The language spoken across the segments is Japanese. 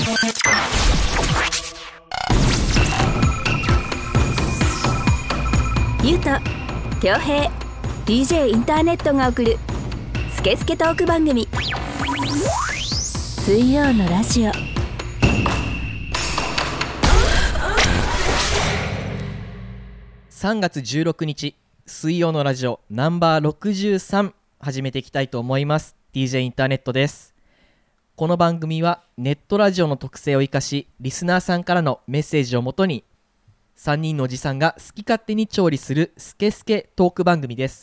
ゆうと恭平 DJ インターネットが送るスケスケトーク番組、水曜のラジオ。 3月16日水曜のラジオナンバー63始めていきたいと思います。 DJ インターネットです。この番組はネットラジオの特性を生かし、リスナーさんからのメッセージをもとに3人のおじさんが好き勝手に調理するスケスケトーク番組です。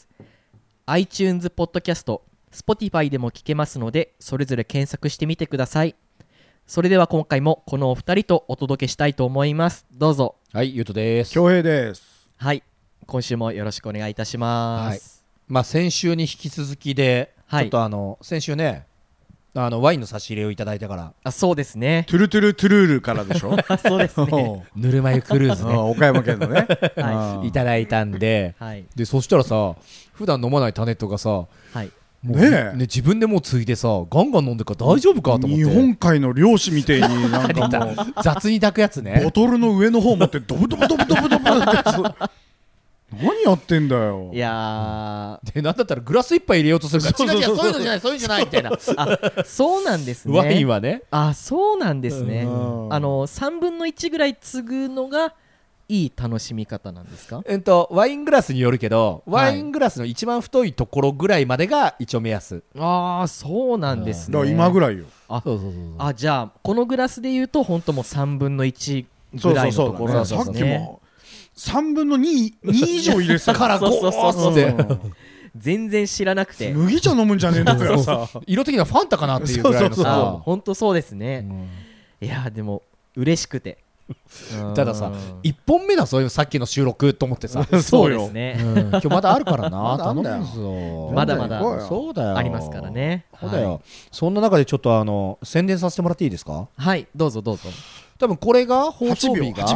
iTunes ポッドキャスト、Spotify でも聞けますので、それぞれ検索してみてください。それでは今回もこのお二人とお届けしたいと思います。どうぞ。 はい、ゆうとです。 恭平です。 はい、今週もよろしくお願いいたします。 はい、先週に引き続きで、 はい、 ちょっと先週ね、ワインの差し入れをいただいたから。 あ、そうですね。 トゥルトゥルトゥルールからでしょそうですね。 ぬるま湯クルーズね岡山県のね、 はい、 いただいたんで、 はい、 でそしたらさ、普段飲まないタネットがさ、 はい、 もうね、自分でもうついてさ、ガンガン飲んでるから大丈夫かと思って。 日本海の漁師みたいになんかもう雑に抱くやつね。 ボトルの上の方持ってドブドブドブドブドブって何やってんだよ。 いやで、なんだったらグラス一杯入れようとするから、違う違う、そういうのじゃない、そういうのじゃないみたいな。 あ、そうなんですね。 ワインはね。 あ、そうなんですね。3分の1ぐらい継ぐのがいい楽しみ方なんですか？ ワイングラスによるけど、ワイングラスの一番太いところぐらいまでが一応目安。 ああ、そうなんですね。 だから今ぐらいよ。 あ、そうそうそう。あ、じゃあこのグラスで言うと本当もう3分の1ぐらいのところなんですね。 さっきも3分の2以上入れてたからゴーって全然知らなくて、 麦茶飲むんじゃねえんだからさ色的にはファンタかなっていうぐらいのさ。 本当そうですね。いやでも嬉しくてたださ、1本目だ、そういうさっきの収録と思ってさそうですね、 今日まだあるからな頼むぞ。まだまだそうだよ、 ありますからね。 そうだよ。そんな中でちょっと宣伝させてもらっていいですか？ はい、どうぞどうぞ。 多分これが放送日が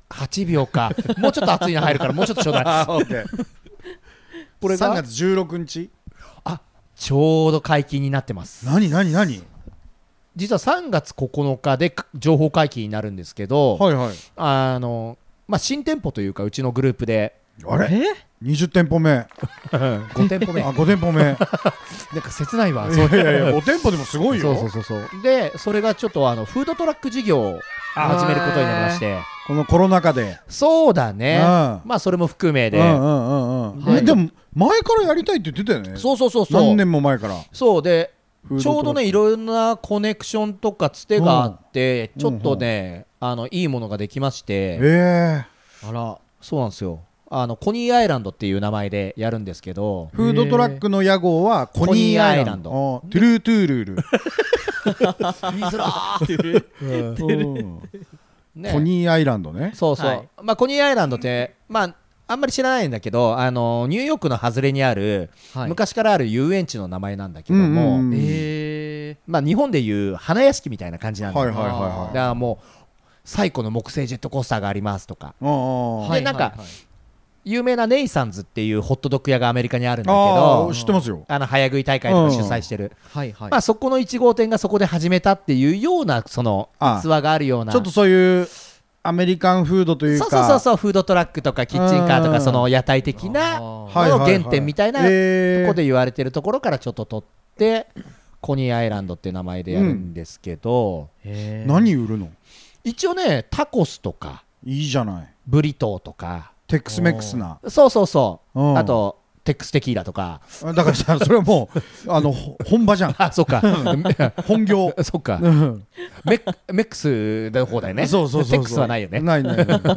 8 秒かもうちょっと熱いの入るからもうちょっとちょうだいこれが3月16日。 あ、ちょうど解禁になってます。 何実は3月9日で情報解禁になるんですけど、 はいはい、 新店舗というかうちのグループであれ20店舗目 5店舗目 5店舗目なんか切ないわ。 いや5店舗でもすごいよ。 そうで、それがちょっとフードトラック事業を始めることになりまして、 このコロナ禍で。 そうだね、それも含めで、 でも前からやりたいって言ってたよね。 そう何年も前から。 そうで、ちょうどね、いろんなコネクションとかつてがあって、ちょっとね、いいものができまして、 あら、 そうなんですよ。コニーアイランドっていう名前でやるんですけど、 フードトラックの屋号はコニーアイランド。トゥルートゥールール言いづらーコニーアイランドね。 そう、コニーアイランドってあんまり知らないんだけど、ニューヨークの外れにある、昔からある遊園地の名前なんだけども、日本でいう花屋敷みたいな感じなんだよ。だからもう最古の木製ジェットコースターがありますとかで、なんか有名なネイサンズっていうホットドッグ屋がアメリカにあるんだけど、 知ってますよ。 早食い大会とか主催してる、そこの1号店がそこで始めたっていうようなその逸話があるような、 ちょっとそういうアメリカンフードというか、 そうフードトラックとかキッチンカーとか、その屋台的な原点みたいなとこで言われてるところからちょっと取ってコニーアイランドって名前でやるんですけど、 何売るの？ 一応ね、タコスとかいいじゃない、 ブリトーとかテックスメックスな、 そう、あとテックステキーラとか。 だからさ、それはもう本場じゃん。 あ、そうか本業。 そうかメックスの方だよね。 そうテックスはないよね。 ない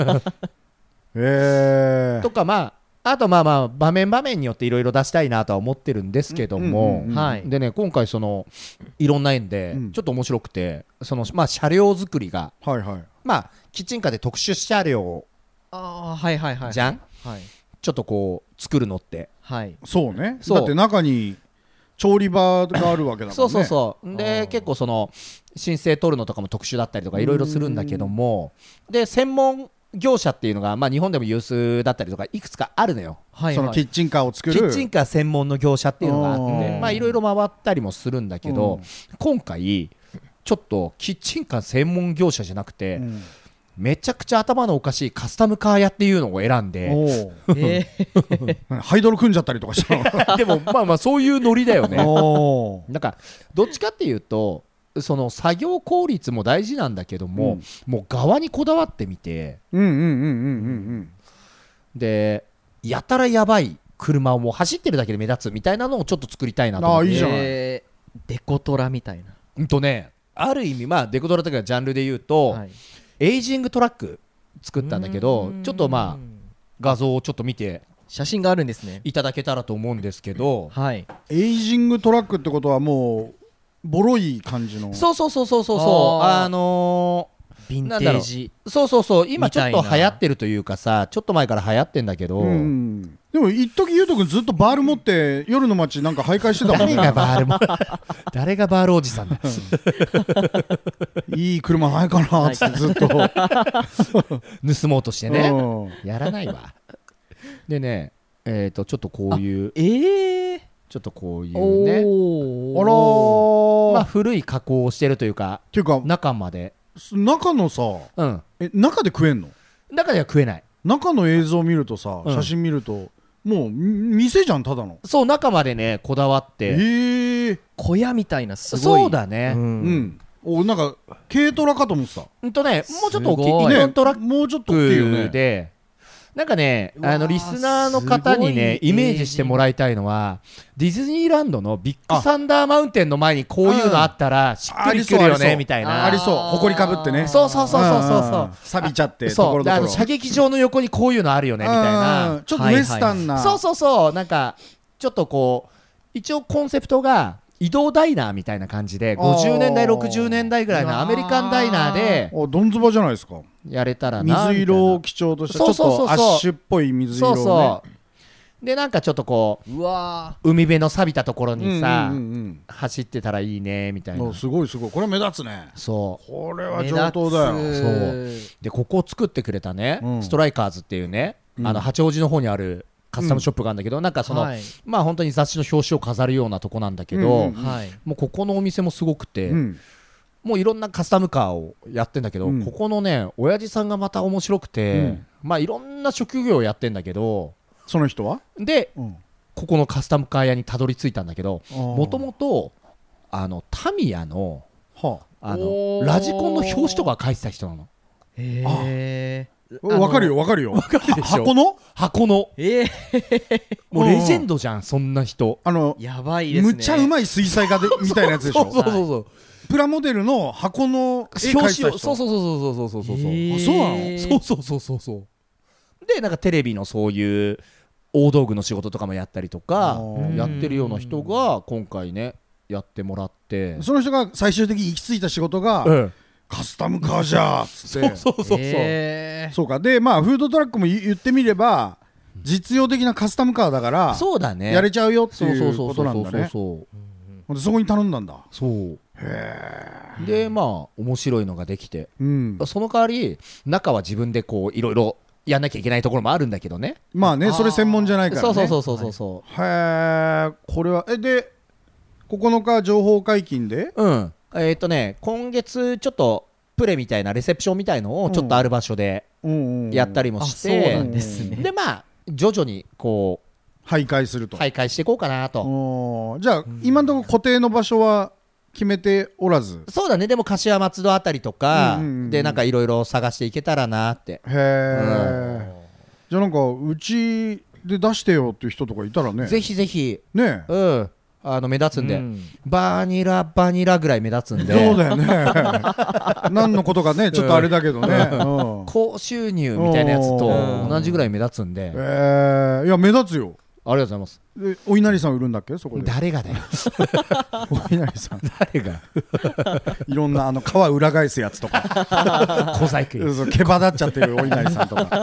とか、あと場面によっていろいろ出したいなとは思ってるんですけども、でね、今回そのいろんな縁でちょっと面白くて、その車両作りがキッチンカーで特殊車両じゃん、ちょっとこう作るのって、 そうね。だって中に調理場があるわけだからね。 そうで、結構その申請取るのとかも特殊だったりとかいろいろするんだけども、で専門業者っていうのが、日本でも有数だったりとかいくつかあるのよ。 そのキッチンカーを作るキッチンカー専門の業者っていうのがあって、いろいろ回ったりもするんだけど、今回ちちょっとキッチンカー専門業者じゃなくて、めちゃくちゃ頭のおかしいカスタムカー屋っていうのを選んでハイドロ組んじゃったりとかしたでもまあそういうノリだよねなんかどっちかっていうとその作業効率も大事なんだけども、もう側にこだわってみて、でやたらやばい車をもう走ってるだけで目立つみたいなのをちょっと作りたいなと思って。 いいじゃない。 デコトラみたいな。 ね、ある意味まあデコトラとかジャンルで言うと、エイジングトラック作ったんだけど、ちょっとまあ画像をちょっと見て写真があるんですね。 いただけたらと思うんですけど、 はい、 エイジングトラックってことはもうボロい感じの。 そうヴィンテージ。 そう今ちょっと流行ってるというかさ、ちょっと前から流行ってんだけど、 でも一時ゆうとくんずっとバール持って夜の街なんか徘徊してたもんね。 誰がバールおじさんだいい車ないかなっつってずっと盗もうとしてね、やらないわ。でね、ちょっとこういうちょっとこういうね、まあ古い加工をしてるというか、 っていうか中まで中のさ、中で食えんの？ 中では食えない。 中の映像見るとさ、写真見るともう店じゃん、ただの。 そう、中までねこだわって、 小屋みたいな、すごい。 そうだね。 なんか軽トラかと思ってた。 もうちょっと大きいイノントラックもうちょっと大きいよね。 でなんかね、リスナーの方にねイメージしてもらいたいのは、ディズニーランドのビッグサンダーマウンテンの前にこういうのあったらしっくりくるよねみたいな。 ありそう、ほこりかぶってね。 そう錆びちゃってところどころ。 射撃場の横にこういうのあるよねみたいな、 ちょっとウエスタンな。 そうなんかちょっとこう一応コンセプトが移動ダイナーみたいな感じで、50年代60年代ぐらいのアメリカンダイナーでどんずばじゃないですか。 やれたらな。 水色を基調としたちょっとアッシュっぽい水色をね。 でなんかちょっとこう海辺の錆びたところにさ走ってたらいいねみたいな。 すごいこれ目立つね。 そうこれは上等だよ。 そうでここを作ってくれたね、ストライカーズっていうね、八王子の方にあるカスタムショップがあるんだけど、なんかその、まあ本当に雑誌の表紙を飾るようなとこなんだけど、もうここのお店もすごくて、もういろんなカスタムカーをやってんだけど、ここのね親父さんがまた面白くて、まあいろんな職業をやってんだけど、 その人はで、ここのカスタムカー屋にたどり着いたんだけど、もともとタミヤのラジコンの表紙とか書いてた人なの。 わかるよ箱のもうレジェンドじゃんそんな人。 やばいですね。 むっちゃうまい水彩画でみたいなやつでしょ。 そうプラモデルの箱の絵描いてた人。 そうそうなの。そうでなんかテレビのそういう大道具の仕事とかもやったりとかやってるような人が今回ねやってもらって、 その人が最終的に行き着いた仕事が、カスタムカーじゃーっつって。そうか。でまあフードトラックも言ってみれば実用的なカスタムカーだから、 そうだね、 やれちゃうよっていうことなんだね。そこに頼んだんだ。 そうでまあ面白いのができて、その代わり中は自分でこういろいろやんなきゃいけないところもあるんだけどね。 まあね、それ専門じゃないからね。 そうへえ。これはで9日情報解禁で、 今月ちょっとプレみたいなレセプションみたいのをちょっとある場所でやったりもして、 そうなんですね。 でまあ徐々にこう徘徊すると。 徘徊していこうかなと。 じゃあ今のところ固定の場所は決めておらず。 そうだね。でも柏松戸あたりとかでなんかいろいろ探していけたらなって。 へえ。じゃあなんかうちで出してよっていう人とかいたらね、 ぜひぜひね、 目立つんで、バニラぐらい目立つんで。 そうだよね。何のことかねちょっとあれだけどね、 高収入みたいなやつと同じぐらい目立つんで。 いや目立つよ。 ありがとうございます。 お稲荷さん売るんだっけそこで。 誰がだよ。 お稲荷さん誰が。 いろんな皮裏返すやつとか小細工毛羽立っちゃってるお稲荷さんとか。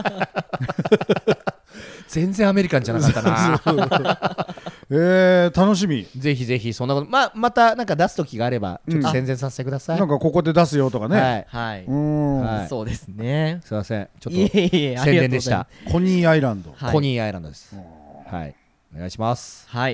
全然アメリカンじゃなかったな。 楽しみ。 ぜひぜひそんなことまたなんか出す時があればちょっと宣伝させてください。 なんかここで出すよとかね。 はい。そうですね。 すいませんちょっと宣伝でした。 コニーアイランド。 コニーアイランドです。はい、お願いします。 はい。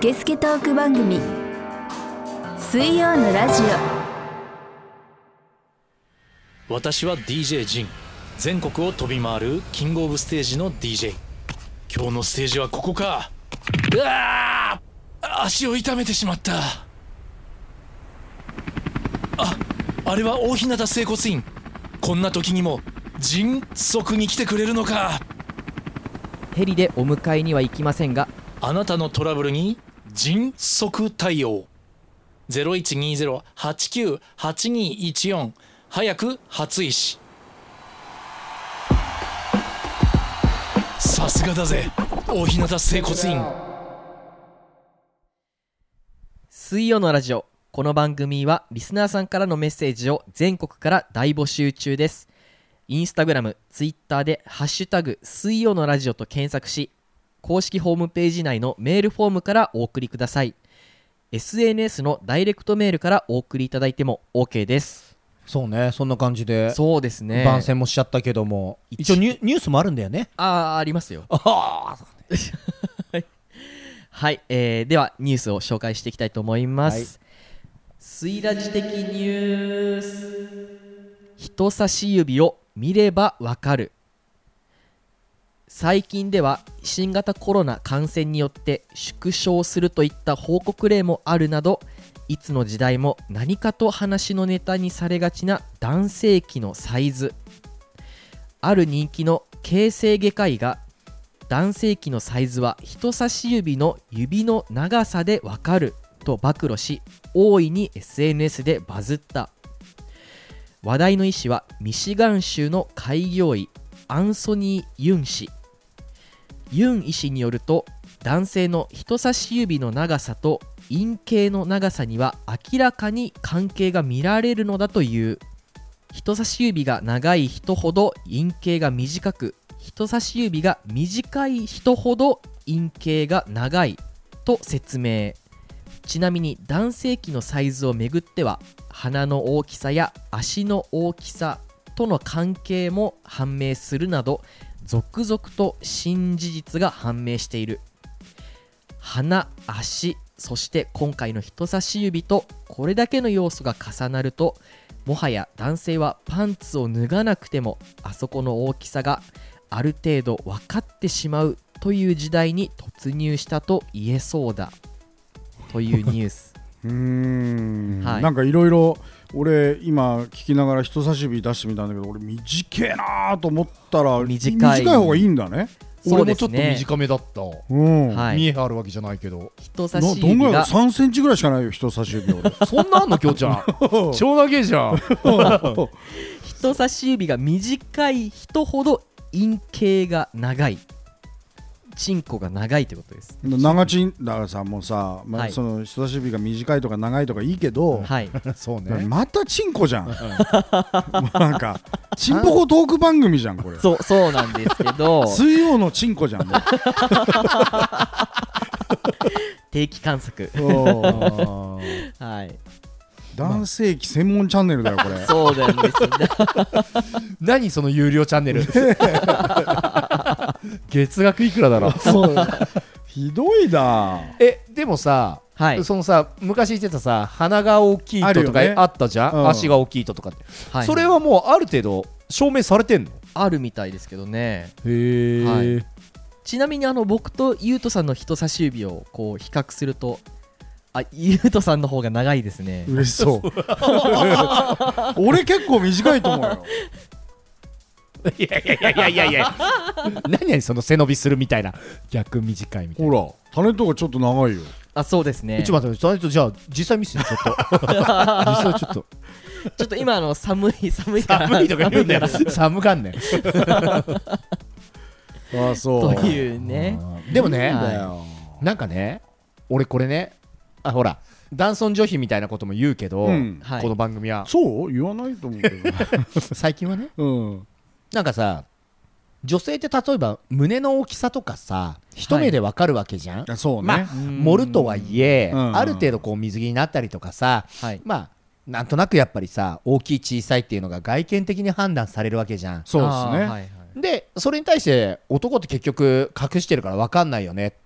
ケスケトーク番組水曜のラジオ。私は DJ ジン、全国を飛び回るキングオブステージの DJ。 今日のステージはここか。うわー、足を痛めてしまった。あれは大日向整骨院。こんな時にも迅速に来てくれるのか。 ヘリでお迎えには行きませんが、 あなたのトラブルに迅速対応。 0120-89-8214 早く初石。さすがだぜ大日向整骨院。 水曜のラジオ。この番組はリスナーさんからのメッセージを全国から大募集中です。インスタグラム、ツイッターでハッシュタグ水曜のラジオと検索し、公式ホームページ内のメールフォームからお送りください。 SNS のダイレクトメールからお送りいただいても OK です。 そうね、そんな感じで。 そうですね、 番宣もしちゃったけども、一応ニュースもあるんだよね。 ありますよ。はい、ではニュースを紹介していきたいと思います、はい。水ラジ的ニュース。人差し指を見ればわかる。最近では新型コロナ感染によって縮小するといった報告例もあるなど、いつの時代も何かと話のネタにされがちな男性器のサイズ。ある人気の形成外科医が、男性器のサイズは人差し指の指の長さでわかると暴露し、大いに SNS でバズった。話題の医師はミシガン州の開業医アンソニー・ユン氏。ユン医師によると、男性の人差し指の長さと陰茎の長さには明らかに関係が見られるのだという。人差し指が長い人ほど陰茎が短く、人差し指が短い人ほど陰茎が長いと説明。ちなみに男性器のサイズをめぐっては、鼻の大きさや足の大きさとの関係も判明するなど、続々と新事実が判明している。鼻、足、そして今回の人差し指とこれだけの要素が重なると、もはや男性はパンツを脱がなくてもあそこの大きさがある程度分かってしまうという時代に突入したと言えそうだというニュース。はい、 なんかいろいろ俺今聞きながら人差し指出してみたんだけど、俺短いなと思ったら短い方がいいんだね。 俺もちょっと短めだった、はい、見えあるわけじゃないけど、 人差し指がどんぐらい3センチぐらいしかないよ人差し指。俺そんなあんのきょうちゃん超長いじゃん人差し指が短い人ほど陰茎が長い、チンコが長いってことです。 長チンだからさ、もうさ、はい、その人差し指が短いとか長いとかいいけど、 はい、 そうね、 またチンコじゃんなんかチンポコトーク番組じゃんこれ。 そうなんですけど水曜のチンコじゃんもう定期観測はい、 男性器専門チャンネルだよこれそうなんですよ何その有料チャンネル月額いくらだろうひどいな。 でもさ、 はい、 そのさ昔言ってたさ鼻が大きい人とかあったじゃん、足が大きい人とかって、はい、それはもうある程度証明されてんの？ あるみたいですけどね。 へえ、はい、 ちなみに僕とゆうとさんの人差し指をこう比較すると、ゆうとさんの方が長いですね。 嬉しそう俺結構短いと思うよいや何その背伸びするみたいな、逆短いみたいな。 ほら種とかちょっと長いよ。 そうですね。 ちょっと待って、種とじゃあ実際見せてちょっと実際ちょっと今寒いから寒いとか言うんだよ寒かんねんそうというね。 でもね、なんかね、俺これね、ほら男尊女卑みたいなことも言うけど、この番組はそう言わないと思うけど最近はね、なんかさ、女性って例えば胸の大きさとかさ、一目でわかるわけじゃん。 そうね、 まあ盛るとはいえ、ある程度こう水着になったりとかさ、まあなんとなくやっぱりさ、大きい小さいっていうのが外見的に判断されるわけじゃん。 そうですね。 でそれに対して男って結局隠してるからわかんないよねっ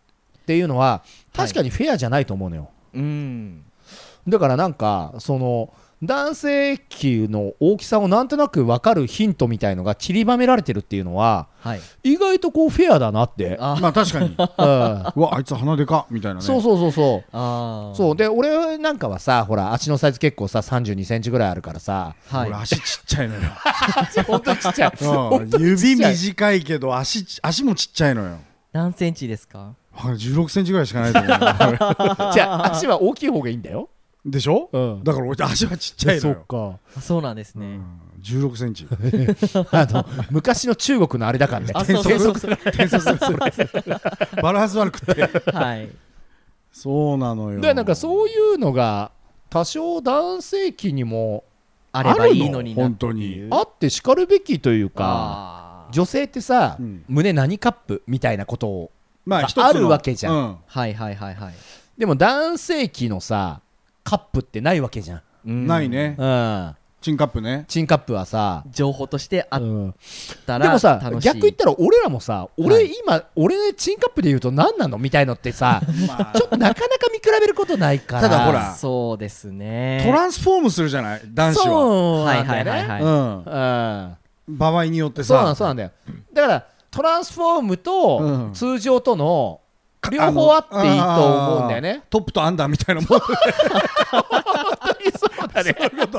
っていうのは確かにフェアじゃないと思うのよ、だからなんかその男性器の大きさをなんとなく分かるヒントみたいのが散りばめられてるっていうのは、意外とこうフェアだなって。 まあ確かにうわあいつ鼻でかみたいなね。 そうで俺なんかはさほら足のサイズ結構さ32センチぐらいあるからさ、 俺足ちっちゃいのよ本当にちっちゃい指短いけど足もちっちゃいのよ。 何センチですか ？16センチぐらいしかないと思うじゃあ足は大きい方がいいんだよでしょ、だから俺足はちっちゃいのよ。 そうなんですね、 16センチ昔の中国のあれだからね転足バランス悪くてそうなのよ。 でなんかそういうのが多少男性器にもあればいいのにな本当にあってしかるべきというか、女性ってさ、胸何カップみたいなことをあるわけじゃん、でも男性器のさカップってないわけじゃん、 ないね、チンカップね。 チンカップはさ情報としてあったら、 でもさ逆言ったら俺らもさ俺チンカップで言うと何なのみたいのってさちょっとなかなか見比べることないから。 ただほらそうですねトランスフォームするじゃない男子は。 そうなんだよね、 場合によってさ。 そうなんだよ。だからトランスフォームと通常との両方あっていいと思うんだよね。 トップとアンダーみたいなもん。 本当にそうだね。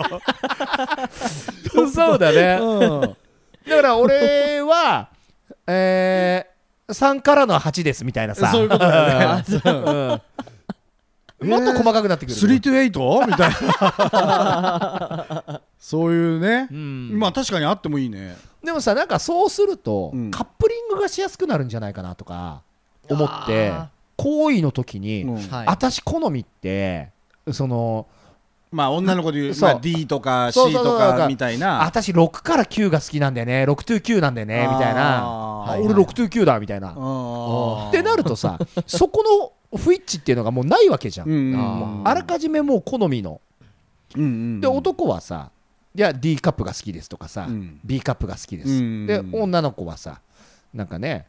そうだね。だから俺は3からの8ですみたいなさ。 そういうことだよね。 もっと細かくなってくる。 3 to 8みたいな。そういうね。まあ確かにあってもいいね。 でもさなんかそうするとカップリングがしやすくなるんじゃないかなとか思って行為の時に私好みってそのまあ女の子で言うD とか C とかみたいな。 私6から9が好きなんだよね6 to 9なんだよねみたいな。俺6 to 9だみたいなってなるとさそこの不一致っていうのがもうないわけじゃん。あらかじめもう好みので男はさいや D カップが好きですとかさ、B カップが好きです、で女の子はさなんかね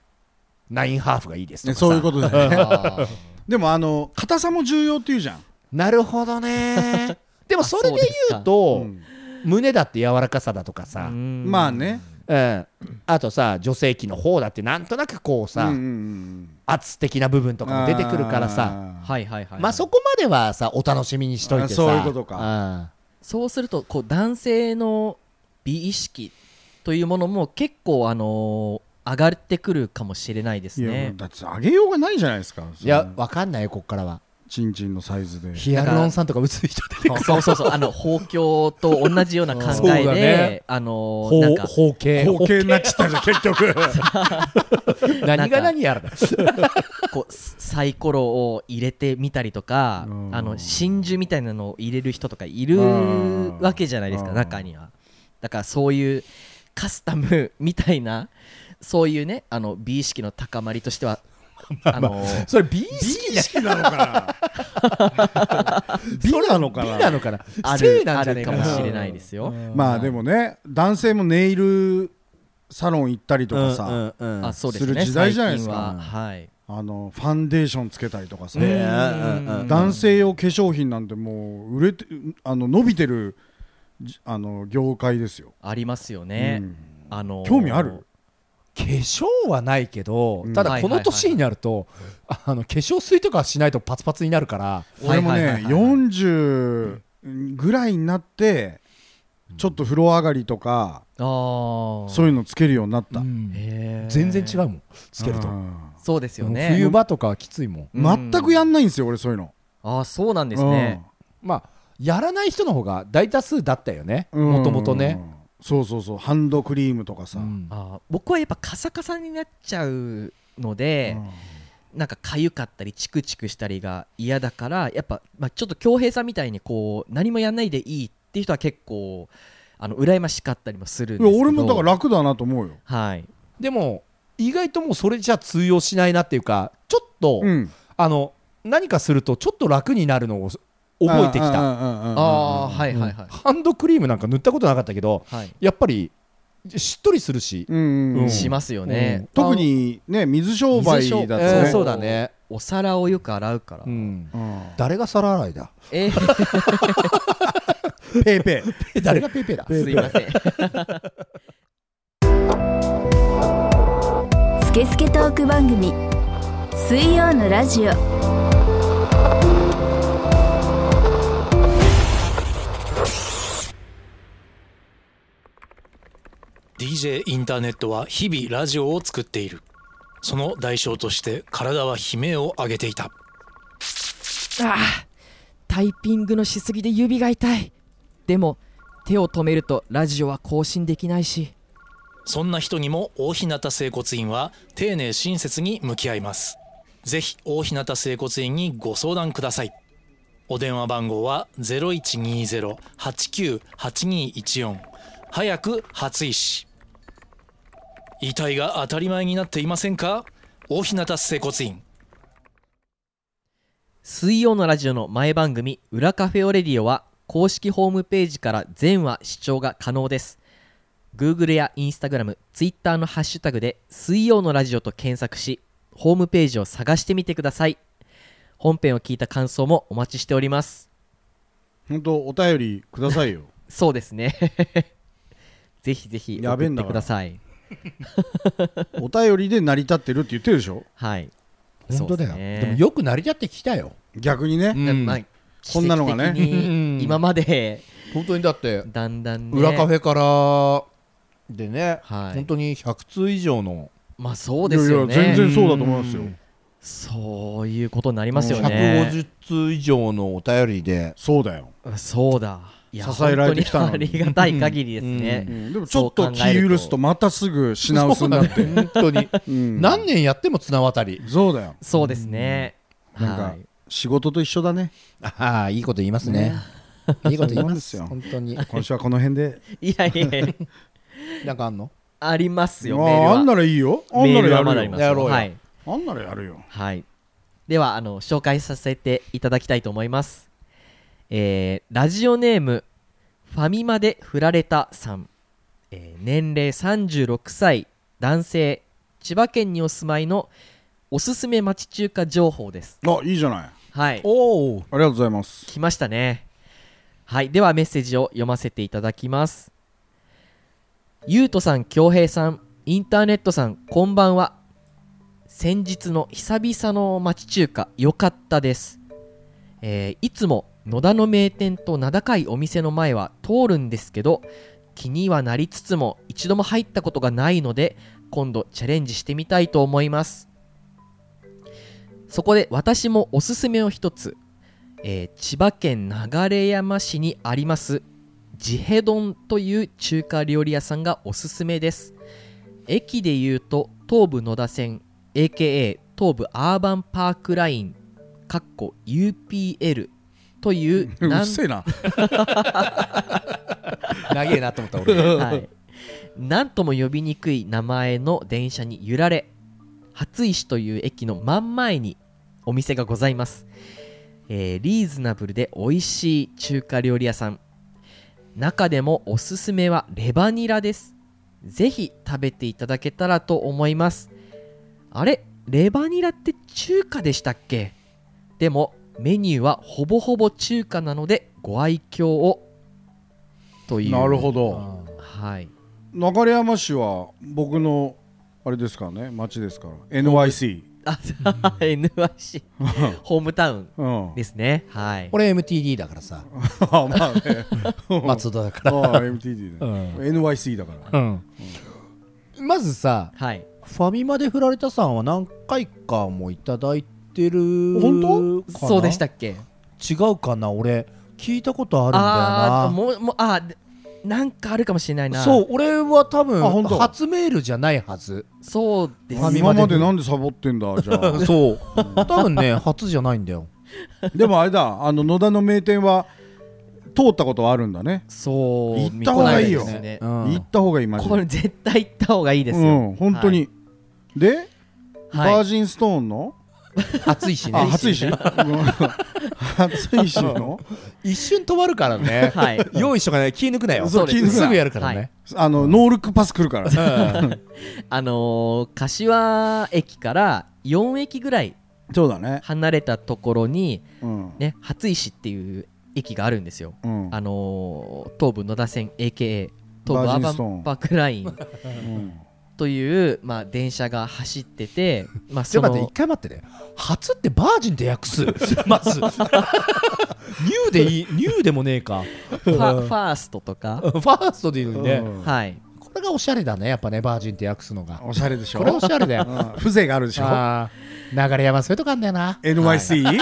9ハーフがいいですとかさ、 そういうことだよね。でも硬さも重要っていうじゃん。 なるほどね。でもそれで言うと胸だって柔らかさだとかさ、 まあね、 あとさ女性器の方だってなんとなくこうさ圧的な部分とかも出てくるからさ、まあそこまではさお楽しみにしといてさ。 そういうことか。 そうするとこう男性の美意識というものも結構上がってくるかもしれないですね。 だって上げようがないじゃないですか。 いや分かんないよこっからは。 チンチンのサイズでヒアルロン酸とか打つ人出てくる。 そう包協と同じような考えでなんか包茎になっちゃったじゃん結局。 何が何やるこうサイコロを入れてみたりとか真珠みたいなのを入れる人とかいるわけじゃないですか中には。だからそういうカスタムみたいなそういうね美意識の高まりとしてはそれ美意識なのかな。美なのかな。 美なのかな。 あるかもしれないですよ。 まあでもね男性もネイルサロン行ったりとかさする時代じゃないですか。ファンデーションつけたりとかさ、男性用化粧品なんてもう売れて伸びてる業界ですよ。 ありますよね。 興味ある？ 化粧はないけど、ただこの年になると化粧水とかしないとパツパツになるから。 俺もね40ぐらいになってちょっと風呂上がりとかそういうのつけるようになった。 全然違うもんつけると。 そうですよね。 冬場とかはきついもん。全くやんないんですよ俺そういうの。 そうなんですね。 まあやらない人の方が大多数だったよねもともとね。 そうハンドクリームとかさ、 僕はやっぱカサカサになっちゃうので、なんか痒かったりチクチクしたりが嫌だからやっぱ、ちょっと恭平さんみたいにこう何もやんないでいいっていう人は結構羨ましかったりもするんですけど。 俺もだから楽だなと思うよ。 でも意外ともうそれじゃ通用しないなっていうかちょっと、何かするとちょっと楽になるのを覚えてきた。ハンドクリームなんか塗ったことなかったけど、やっぱりしっとりするし、 しますよね。 特にね水商売だとね、 そうだね。 お皿をよく洗うから。 誰が皿洗いだ。 ペイペイ誰がペイペイだ。 すいません。 スケスケトーク番組水曜のラジオ。 DJ インターネットは日々ラジオを作っている。その代償として体は悲鳴を上げていた。 タイピングのしすぎで指が痛い。でも手を止めるとラジオは更新できないし。 そんな人にも大日向整骨院は丁寧親切に向き合います。ぜひ大日向整骨院にご相談ください。お電話番号は 0120-898214 早く初医師。痛いが当たり前になっていませんか？大日向整骨院。 水曜のラジオの前番組裏カフェオレディオは公式ホームページから全話視聴が可能です。 Google や Instagram、Twitter のハッシュタグで水曜のラジオと検索しホームページを探してみてください。本編を聞いた感想もお待ちしております。 本当お便りくださいよ。 そうですね。ぜひぜひ送ってください。 お便りで成り立ってるって言ってるでしょ。 はい、 本当だよ。でもよく成り立ってきたよ逆にね、こんなのがね今まで本当に。だってだんだんね裏カフェからでね、本当に100通以上の、 まあそうですよね。 いやいや全然そうだと思いますよ。 そういうことになりますよね。 150通以上のお便りで。 そうだよ。 そうだ。 支えられてきたのにありがたい限りですね。 でもちょっと気許すとまたすぐ品薄になって本当に何年やっても綱渡り。 そうだよ。 そうですね。 なんか仕事と一緒だね。 ああ、いいこと言いますね。いいこと言いますよ本当に。 今週はこの辺で。 いやいやなんかあんの？ ありますよ。メールはあんならいいよ。 あんならやるよ。 やろうよ。 あんならやるよ。 はい。では紹介させていただきたいと思います。ラジオネームファミマで振られたさん、年齢36歳男性、千葉県にお住まいのおすすめ町中華情報です。 いいじゃない。 はい。 おお、 ありがとうございます。 来ましたね。はい。ではメッセージを読ませていただきます。ゆうとさん、京平さん、インターネットさん、こんばんは。先日の久々の町中華良かったです。いつも野田の名店と名高いお店の前は通るんですけど、気にはなりつつも一度も入ったことがないので今度チャレンジしてみたいと思います。そこで私もおすすめを一つ、千葉県流山市にありますジヘ丼という中華料理屋さんがおすすめです。駅でいうと東武野田線 AKA 東武アーバンパークラインUPL といううっせえな長えなと思った俺、 はい、なんとも呼びにくい名前の電車に揺られ、初石という駅の真ん前にお店がございます。リーズナブルで美味しい中華料理屋さん。中でもおすすめはレバニラです。ぜひ食べていただけたらと思います。あれ、レバニラって中華でしたっけ？でもメニューはほぼほぼ中華なのでご愛嬌をという。 なるほど。 はい。 流山市は僕のあれですからね、町ですから NYC NYC ホームタウンですね。はい。 俺 MTD だからさまあね松戸だから MTD ね、NYC だから、 まずさ、 はい、 ファミマで振られたさんは何回かもいただいてる。 本当？ そうでしたっけ？ 違うかな、俺聞いたことあるんだよな。 なんかあるかもしれないな。 そう、俺は多分初メールじゃないはず。 そうです。 今までなんでサボってんだじゃあそう多分ね初じゃないんだよ。 でもあれだ、野田の名店は通ったことはあるんだね。 そう、 行った方がいいよ、 ね、 行った方がいい。マジでこれ絶対行った方がいいですよ、 本当に、で、バージンストーンの暑いしね。 暑いし暑いしの一瞬止まるからね。用意しとかない気抜くなよ。すぐやるからね。 ノールックパス来るからね。 柏駅から4駅ぐらい離れたところにね、初石っていう駅があるんですよ。東武野田線 AKA 東武アーバンパークラインという、電車が走ってて、 ちょっと待って、一回待ってね。初ってバージンって訳すまずニューでいい、ニューでもねえか。 ファーストとかファーストでいいのにね。 はい、 これがおしゃれだね、やっぱね、バージンって訳すのがおしゃれでしょ。 これおしゃれだよ。 風情があるでしょ。 流山そういうとこあんだよな。 NYC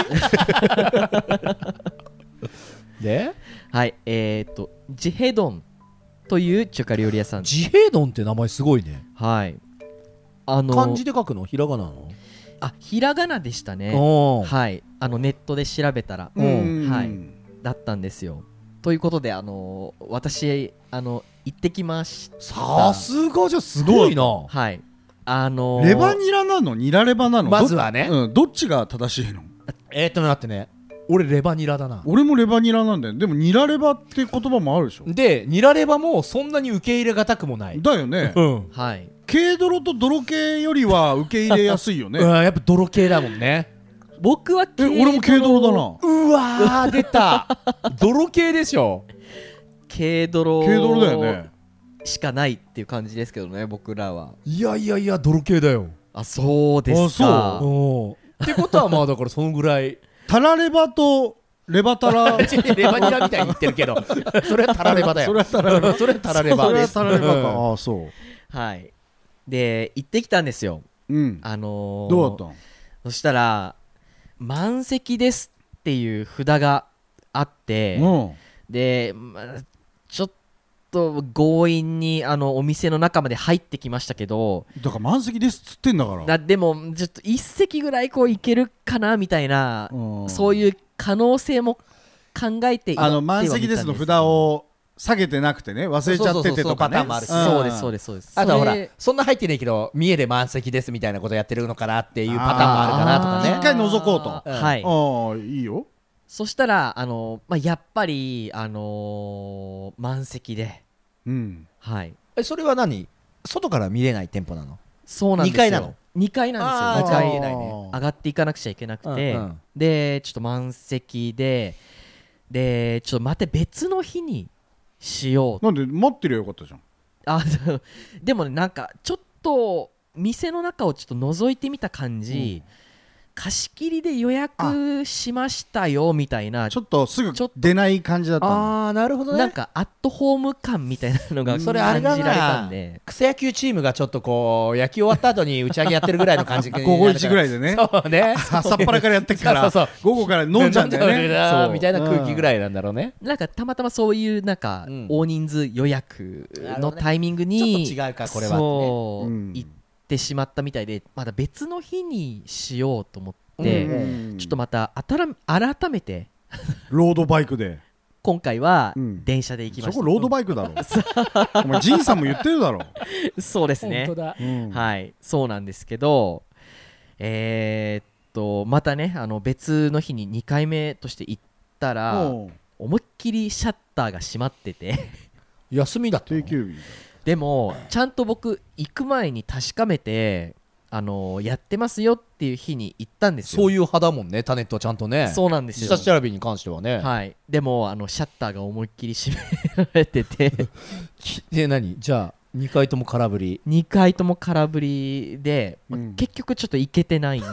で、 はい、ジヘドンという中華料理屋さん。 ジヘドンって名前すごいね。 はい、 漢字で書くの？ひらがなの？ ひらがなでしたね。はい、ネットで調べたら、はい、だったんですよ。ということで、私行ってきました。 さすがじゃすごいな。 はい、 レバニラなの？ニラレバなの？ まずはね、 どっちが正しいの？ 待ってね、俺レバニラだな。 俺もレバニラなんだよ。でもニラレバって言葉もあるでしょ。 で、ニラレバもそんなに受け入れがたくもないだよね。 はい、 軽泥と泥系よりは受け入れやすいよね。 やっぱ泥系だもんね。 僕は俺も軽泥だな。 うわー出た泥系でしょ。 軽泥だよね。 しかないっていう感じですけどね、僕らは。 いや泥系だよ。 そうですか。 ってことはだからそのぐらい。 タラレバとレバタラレバニラみたいに言ってるけどそれはタラレバだよ。それはタラレバそれはタラレバか。そう。 はい、で行ってきたんですよ。 どうだったの？ そしたら満席ですっていう札があって、で、ちょっと強引にお店の中まで入ってきましたけど、 だから満席ですっつってんだから。 でもちょっと一席ぐらいいけるかなみたいな、そういう可能性も考えて満席ですの札を下げてなくてね、忘れちゃっててとかね。 そうですあとはほら、そんな入ってないけど三重で満席ですみたいなことやってるのかなっていうパターンもあるかなとかね。 一回覗こうと。 はい、 いいよ。 そしたらやっぱり満席で、はい。 それは何？外から見れない店舗なの？ そうなんですよ。 2階なの ？2階なんですよ。2階上がっていかなくちゃいけなくて、でちょっと満席でちょっと待って、別の日にしよう。 なんで待ってりゃよかったじゃん。 でもね、なんかちょっと店の中をちょっと覗いてみた感じ、貸し切りで予約しましたよみたいな、 ちょっとすぐ出ない感じだったなるほどね。 なんかアットホーム感みたいなのが感じられたんで、 草野球チームがちょっとこう野球終わった後に打ち上げやってるぐらいの感じ午後1ぐらいでね。 そうね、 朝っぱらからやってっから午後から飲んじゃうんだよねみたいな空気ぐらいなんだろうね。 なんかたまたまそういうなんか大人数予約のタイミングにちょっと違うかこれは行ってしまったみたいで、まだ別の日にしようと思って、ちょっとまた改めてロードバイクで今回は電車で行きました。 そこロードバイクだろお前ジンさんも言ってるだろそうですね。 本当だ、 はい、そうなんですけど、またね別の日に2回目として行ったら思いっきりシャッターが閉まってて休みだったの？ 定休日。 でもちゃんと僕行く前に確かめてやってますよっていう日に行ったんですよ。 そういう派だもんね、タネットはちゃんとね。 そうなんですよ。 下調べに関してはね。 はい。でもシャッターが思いっきり閉められててで何？じゃあ2回とも空振り。 2回とも空振りで、結局ちょっと行けてないんです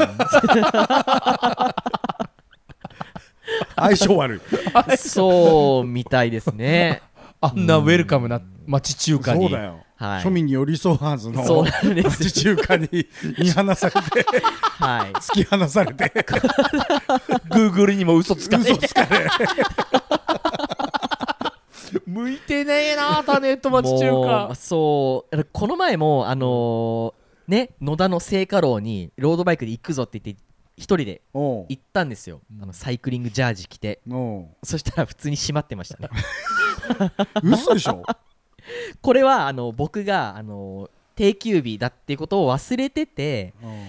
相性悪いそうみたいですね。 あんなウェルカムな町中華に。 そうだよ、 はい、 庶民に寄り添うはずの町中華に見放されて、 はい、 突き放されてグーグルにも嘘つかれ向いてねえなタネット町中華。 そうこの前もね、野田の聖火楼にロードバイクで行くぞって言って一人で行ったんですよ。サイクリングジャージ着て。そしたら普通に閉まってましたね嘘でしょこれは僕が定休日だっていうことを忘れてて、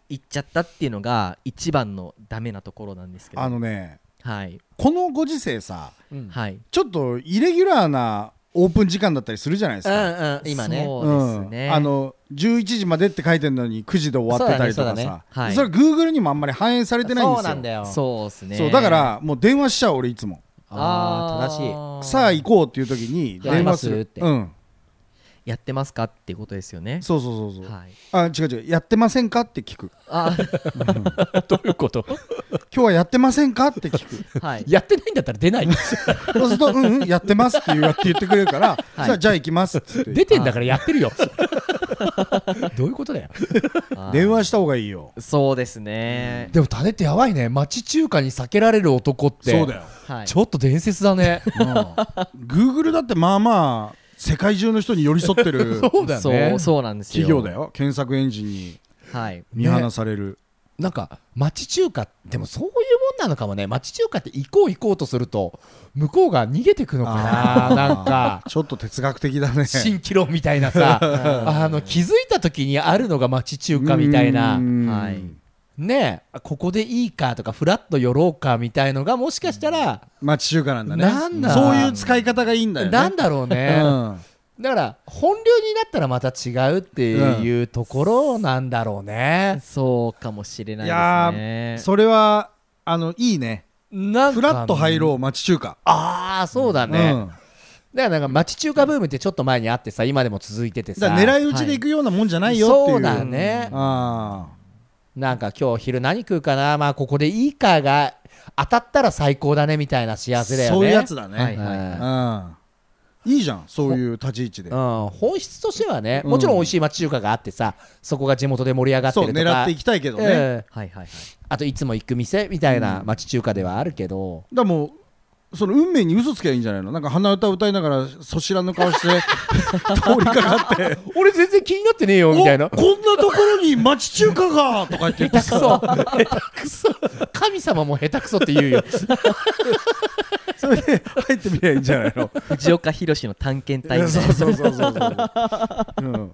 行っちゃったっていうのが一番のダメなところなんですけど、はい、 このご時世さ、 はい、 ちょっとイレギュラーなオープン時間だったりするじゃないですか、 今ね。そうですね、 11時までって書いてるのに9時で終わってたりとかさ、それ Google にもあんまり反映されてないんですよ。 そうなんだよ。 そうですね。 そうだからもう電話しちゃう、俺いつも。 正しい。 さあ行こうっていう時に電話するって、 やってますかっていうことですよね。 そう、はい、違うやってませんかって聞く。 どういうこと？ 今日はやってませんかって聞く、 はい、やってないんだったら出ないんですよ。 そうするとやってますって言ってくれるから、はい、じゃあ行きますっつって。 出てんだからやってるよ。どういうことだよ。 電話した方がいいよ。 そうですね。 でもタネってやばいね。町中華に避けられる男って。 そうだよ、 はい、 ちょっと伝説だね。 Google だってまあ世界中の人に寄り添ってるそうだよね。 そうなんですよ。 企業だよ。検索エンジンに見放される、 なんか町中華でもそういうもんなのかもね。町中華って行こうとすると向こうが逃げてくのかな。なんかちょっと哲学的だね。 蜃気楼みたいなさ気づいた時にあるのが町中華みたいな、はいね、ここでいいかとかフラッと寄ろうかみたいのがもしかしたら町中華なんだね。そういう使い方がいいんだよね。 なんだろうね、だから本流になったらまた違うっていうところなんだろうね、 そうかもしれないですね。 いやそれはいいね。なんかフラッと入ろう町中華。 ああそうだね、だからなんか町中華ブームってちょっと前にあってさ、今でも続いててさ、 だから狙い撃ちで行くようなもんじゃないよっていう、 そうだね、なんか今日昼何食うかな、まあここでいいかが当たったら最高だねみたいな幸せだよね。 そういうやつだね。いいじゃんそういう立ち位置で、 本質としてはね、もちろん美味しい町中華があってさ、そこが地元で盛り上がってるとか、 そう狙っていきたいけどね、 あといつも行く店みたいな町中華ではあるけど、 だもうその運命に嘘つけばいいんじゃないの。なんか鼻歌歌いながらそちらの顔して通りかかって俺全然気になってねえよみたいな、 こんなところに町中華がとか言って下手くそ神様も下手くそって言うよそれで入ってみりゃいいんじゃないの。 藤岡弘の探検隊。 そう、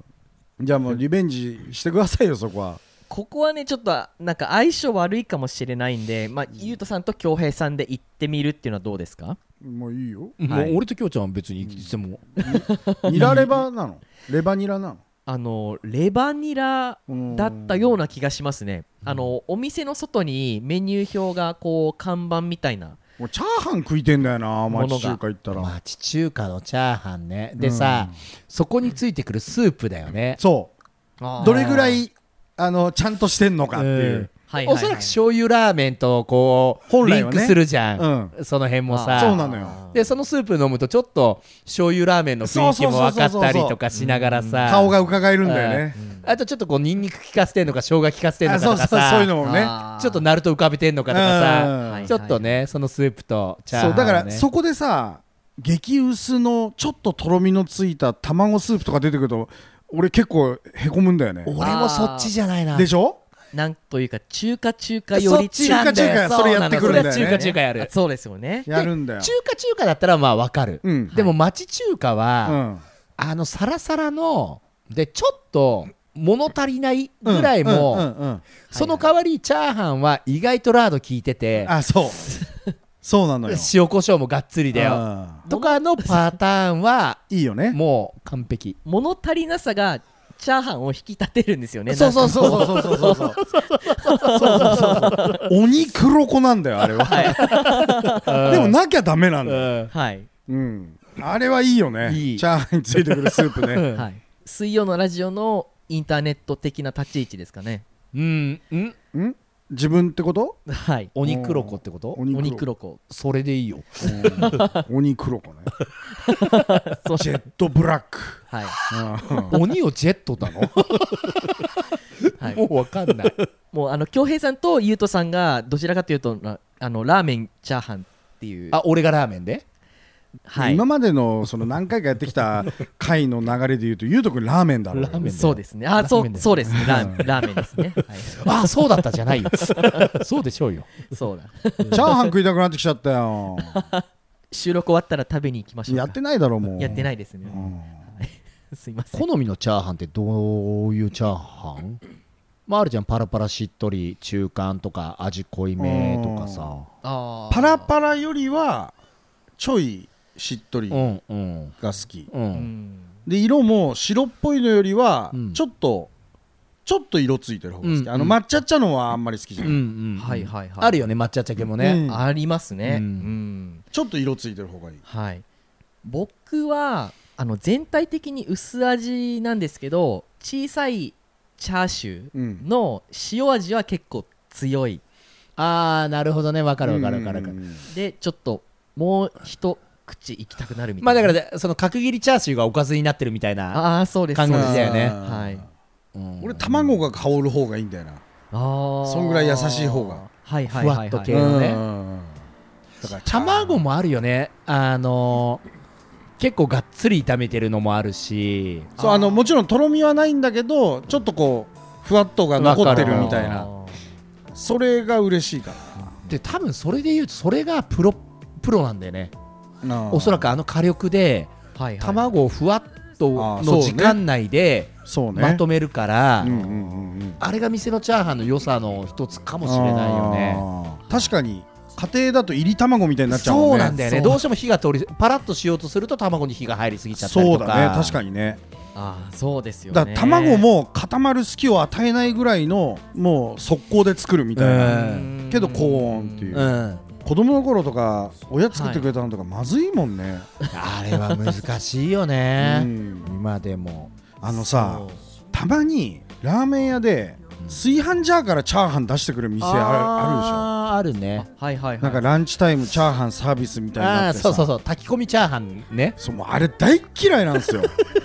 じゃあもうリベンジしてくださいよそこは。 ここはねちょっとなんか相性悪いかもしれないんで、ゆうとさんと恭平さんで行ってみるっていうのはどうですか。 もういいよ、 もう俺と京ちゃんは別にいつでも、 ニラレバなのレバニラなの。 レバニラだったような気がしますね。お店の外にメニュー表がこう看板みたいな、 もうチャーハン食いてんだよな町中華行ったら。 町中華のチャーハンね。でさ、そこについてくるスープだよね。 そうどれぐらいちゃんとしてんのかっていう、 おそらく醤油ラーメンとこうリンクするじゃん、その辺もさ。 そうなのよ。 でそのスープ飲むとちょっと醤油ラーメンの雰囲気も分かったりとかしながらさ、 顔が伺えるんだよね。 あとちょっとこうニンニク効かせてんのか生姜効かせてんのかとかさ、 そういうのもね、 ちょっとナルト浮かべてんのかとかさ、ちょっとねそのスープとチャーハン、 そうだからそこでさ激薄のちょっととろみのついた卵スープとか出てくると俺結構へこむんだよね。 俺もそっちじゃないな。 でしょ。 なんというか中華より中華それやってくるんだよね。 中華やる。 そうですよね。 やるんだよ。 中華だったらまあわかる。でも町中華はサラサラのでちょっと物足りないぐらいも、その代わりチャーハンは意外とラード効いてて、 そうなのよ。 塩コショウもがっつりだよとかのパターンはいいよね。 もう完璧。 物足りなさがチャーハンを引き立てるんですよね。 そう鬼黒子なんだよあれは。でもなきゃダメなんだよ。あれはいいよね。チャーハンについてくるスープね。 水曜のラジオのインターネット的な立ち位置ですかね。 自分ってこと。 はい。 鬼黒子ってこと。 鬼黒子。 それでいいよ。 鬼黒子ね。ジェットブラック。 はい。 鬼をジェットなの。もうわかんない。 もう恭平さんとゆうとさんがどちらかというとラーメンチャーハンっていう。 俺がラーメンで。 今までのその何回かやってきた回の流れでいうとゆうとくんラーメンだろ。 そうですね。そうですね。ラーメンですね。 そうだったじゃないよ。そうでしょうよ。 そうだ。 チャーハン食いたくなってきちゃったよ。 収録終わったら食べに行きましょう。 やってないだろもう。 やってないですね。すいません。 好みのチャーハンってどういうチャーハン？ あるじゃん、パラパラしっとり中間とか味濃いめとかさ。 パラパラよりはちょいしっとりが好き、で色も白っぽいのよりはちょっと色ついてる方が好き、抹茶茶のはあんまり好きじゃない、 あるよね抹茶茶系もね、 ありますね、 ちょっと色ついてる方がいい。 僕は全体的に薄味なんですけど、小さいチャーシューの塩味は結構強い。 なるほどね、わかる。 でちょっともう一口いきたくなるみたいな。 だからその角切りチャーシューがおかずになってるみたいな感じだよね。 俺卵が香る方がいいんだよな。そんぐらい優しい方がふわっと系のね。だから卵もあるよね。結構がっつり炒めてるのもあるし、 もちろんとろみはないんだけどちょっとこうふわっとが残ってるみたいな、それが嬉しいから。 で多分それで言うとそれがプロなんだよね。おそらく火力で卵をふわっとの時間内でまとめるから、あれが店のチャーハンの良さの一つかもしれないよね。 確かに家庭だと入り卵みたいになっちゃうもんね。 そうなんだよね。どうしても火が通りパラッとしようとすると卵に火が入りすぎちゃったりとか。 そうだね、確かにね。 そうですよね。 だから卵も固まる隙を与えないぐらいのもう速攻で作るみたいな、けど高温っていう、子供の頃とか親作ってくれたのとかまずいもんね、 あれは難しいよね、今でも。 たまにラーメン屋で炊飯ジャーからチャーハン出してくる店あるでしょ。 あるね。 なんかランチタイムチャーハンサービスみたいになってさ、 そう炊き込みチャーハンね。 もうあれ大嫌いなんですよ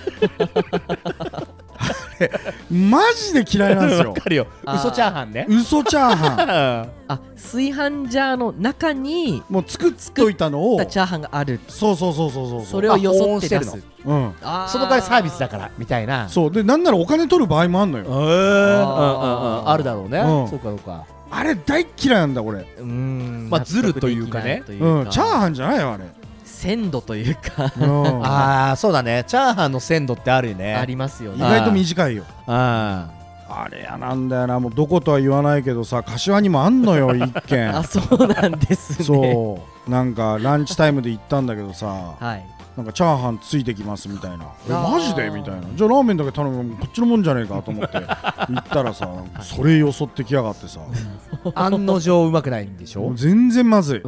あれマジで嫌いなんですよ。 わかるよ。嘘チャーハンね。 嘘チャーハン炊飯ジャーの中にもう作っといたのをチャーハンがある。 そうそれをよそって出す。 その代わりサービスだからみたいな。 そうで、なんならお金取る場合もあんのよ。 あるだろうね。そうか。 あれ大嫌いなんだ俺。 ズルというかね。 チャーハンじゃないよあれ。 鮮度というかそうだね。チャーハンの鮮度ってあるよね。 ありますよね。 意外と短いよ。あれやなんだよな。もうどことは言わないけどさ、柏にもあんのよ一軒。 そうなんですね。 そうなんかランチタイムで行ったんだけどさ、なんかチャーハンついてきますみたいな。マジでみたいな。じゃあラーメンだけ頼む、こっちのもんじゃねえかと思って行ったらさ、それよそってきやがってさ、 案の定うまくないんでしょ。 全然まずい。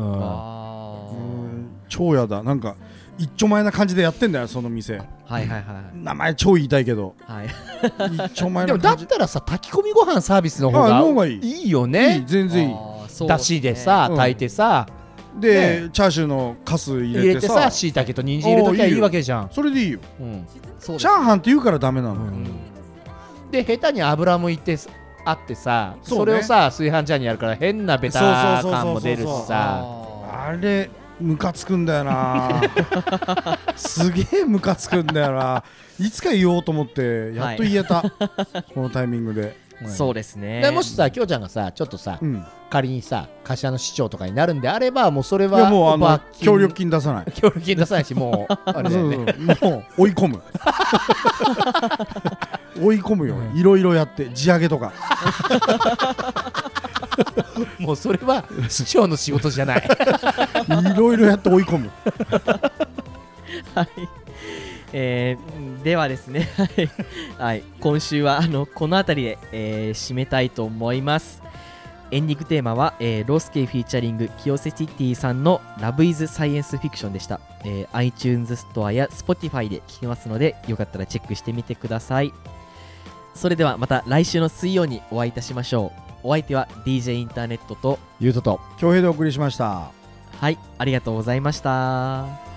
超やだ。なんか一丁前な感じでやってんだよその店。名前超言いたいけど、一丁前な感じ。 でもだったらさ、炊き込みご飯サービスの方がいいよね。 全然いい。 だしでさ炊いてさ、 でチャーシューのカス入れてさ、 しいたけと人参入れときゃいいわけじゃん。 それでいいよ。チャーハンって言うからダメなの。 で下手に油もいってあってさ、それをさ炊飯ジャーにやるから変なベタ感も出るしさ、 あれムカつくんだよなすげえムカつくんだよな。いつか言おうと思ってやっと言えた、このタイミングで。 そうですね。 でもしさ、きょうちゃんがさちょっとさ、仮にさ柏の市長とかになるんであれば、もうそれはもう協力金出さない。 協力金出さないし、もうあれだよね。 もう追い込む追い込むよ。いろいろやって地上げとかもうそれは市長の仕事じゃないいろいろやって追い込むではですね今週はこの辺りで、締めたいと思います。エンディングテーマは、ロースケフィーチャリングキヨセシティさんのラブイズサイエンスフィクションでした。iTunes ストアや Spotify で聴けますので、よかったらチェックしてみてください。それではまた来週の水曜にお会いいたしましょう。お相手は DJ インターネットとゆうとと恭平でお送りしました。 はい、ありがとうございました。